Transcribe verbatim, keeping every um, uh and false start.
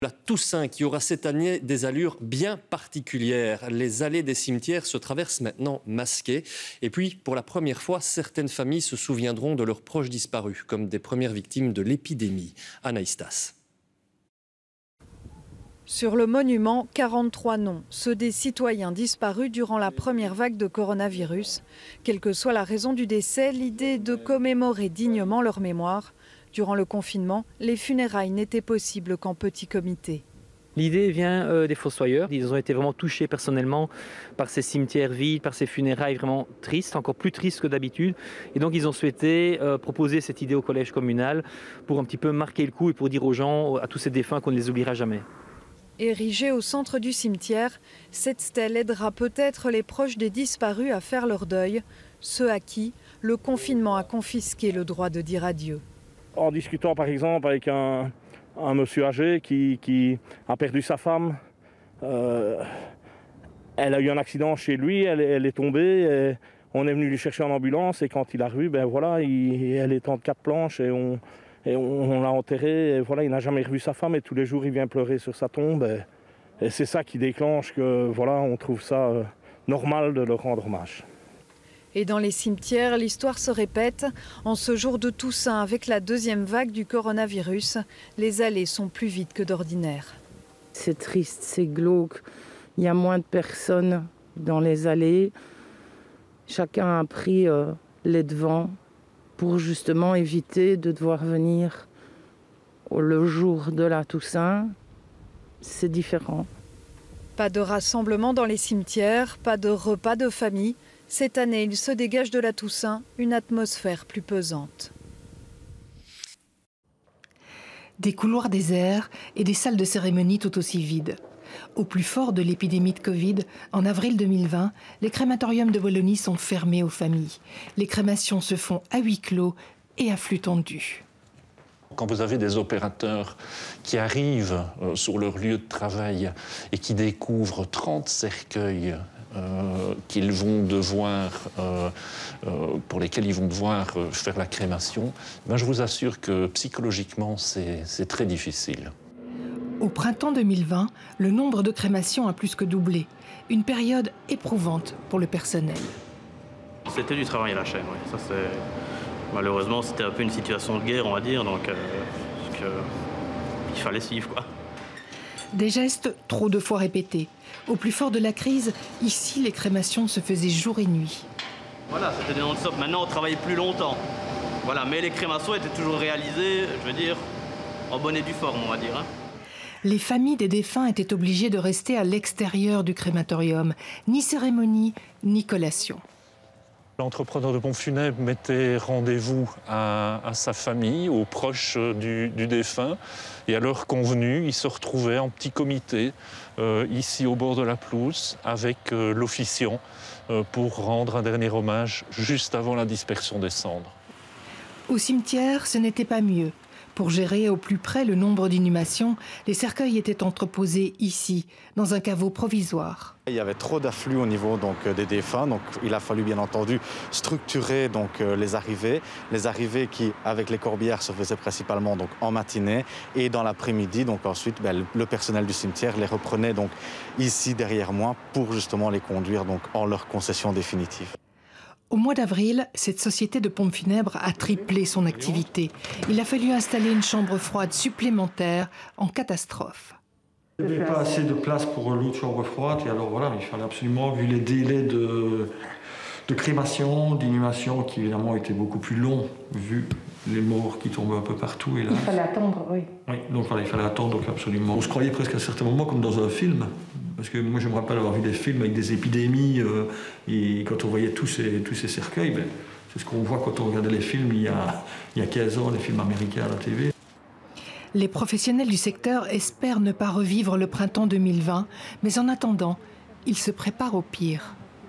La Toussaint qui aura cette année des allures bien particulières. Les allées des cimetières se traversent maintenant masquées. Et puis, pour la première fois, certaines familles se souviendront de leurs proches disparus, comme des premières victimes de l'épidémie. Anaïs Tas. Sur le monument, quarante-trois noms, ceux des citoyens disparus durant la première vague de coronavirus. Quelle que soit la raison du décès, l'idée est de commémorer dignement leur mémoire. Durant le confinement, les funérailles n'étaient possibles qu'en petit comité. L'idée vient euh, des fossoyeurs. Ils ont été vraiment touchés personnellement par ces cimetières vides, par ces funérailles vraiment tristes, encore plus tristes que d'habitude. Et donc ils ont souhaité euh, proposer cette idée au collège communal pour un petit peu marquer le coup et pour dire aux gens, à tous ces défunts, qu'on ne les oubliera jamais. Érigée au centre du cimetière, cette stèle aidera peut-être les proches des disparus à faire leur deuil, ceux à qui le confinement a confisqué le droit de dire adieu. En discutant par exemple avec un, un monsieur âgé qui, qui a perdu sa femme, euh, elle a eu un accident chez lui, elle, elle est tombée, et on est venu lui chercher en ambulance et quand il a revu, ben voilà, il, elle est en quatre planches et on, et on, on l'a enterré. Et voilà, il n'a jamais revu sa femme et tous les jours il vient pleurer sur sa tombe. Et, et c'est ça qui déclenche que voilà, on trouve ça euh, normal de leur rendre hommage. Et dans les cimetières, l'histoire se répète. En ce jour de Toussaint, avec la deuxième vague du coronavirus, les allées sont plus vides que d'ordinaire. C'est triste, c'est glauque. Il y a moins de personnes dans les allées. Chacun a pris euh, les devants pour justement éviter de devoir venir le jour de la Toussaint. C'est différent. Pas de rassemblement dans les cimetières, pas de repas de famille. Cette année, il se dégage de la Toussaint une atmosphère plus pesante. Des couloirs déserts et des salles de cérémonie tout aussi vides. Au plus fort de l'épidémie de Covid, en avril deux mille vingt, les crématoriums de Wallonie sont fermés aux familles. Les crémations se font à huis clos et à flux tendu. Quand vous avez des opérateurs qui arrivent euh, sur leur lieu de travail et qui découvrent trente cercueils euh, qu'ils vont devoir, euh, euh, pour lesquels ils vont devoir euh, faire la crémation, ben je vous assure que psychologiquement, c'est, c'est très difficile. Au printemps deux mille vingt, le nombre de crémations a plus que doublé. Une période éprouvante pour le personnel. C'était du travail à la chaîne, oui. Ça, c'est... Malheureusement, c'était un peu une situation de guerre, on va dire, donc euh, que... il fallait suivre, quoi. Des gestes trop de fois répétés. Au plus fort de la crise, ici, les crémations se faisaient jour et nuit. Voilà, c'était des non-stop. Maintenant, on travaille plus longtemps. Voilà, mais les crémations étaient toujours réalisées, je veux dire, en bonne et due forme, on va dire. Hein. Les familles des défunts étaient obligées de rester à l'extérieur du crématorium. Ni cérémonie, ni collation. L'entrepreneur de pompes funèbres mettait rendez-vous à, à sa famille, aux proches du, du défunt. Et à l'heure convenue, ils se retrouvaient en petit comité, euh, ici au bord de la pelouse, avec euh, l'officiant, euh, pour rendre un dernier hommage juste avant la dispersion des cendres. Au cimetière, ce n'était pas mieux. Pour gérer au plus près le nombre d'inhumations, les cercueils étaient entreposés ici, dans un caveau provisoire. Il y avait trop d'afflux au niveau donc, des défunts, donc il a fallu bien entendu structurer donc, les arrivées. Les arrivées qui, avec les corbières, se faisaient principalement donc, en matinée et dans l'après-midi. Donc ensuite, ben, le personnel du cimetière les reprenait donc, ici derrière moi pour justement les conduire donc, en leur concession définitive. Au mois d'avril, cette société de pompes funèbres a triplé son activité. Il a fallu installer une chambre froide supplémentaire en catastrophe. Il n'y avait pas assez de place pour l'autre chambre froide. Et alors voilà, il fallait absolument, vu les délais de, de crémation, d'inhumation, qui évidemment étaient beaucoup plus longs, vu les morts qui tombaient un peu partout. Et là, il fallait attendre, oui. Oui, donc voilà, il fallait attendre donc, absolument. On se croyait presque à certains moments comme dans un film. Parce que moi, je me rappelle avoir vu des films avec des épidémies, euh, et quand on voyait tous ces, tous ces cercueils, ben, c'est ce qu'on voit quand on regardait les films il y, a, il y a quinze ans, les films américains à la T V. Les professionnels du secteur espèrent ne pas revivre le printemps deux mille vingt, mais en attendant, ils se préparent au pire.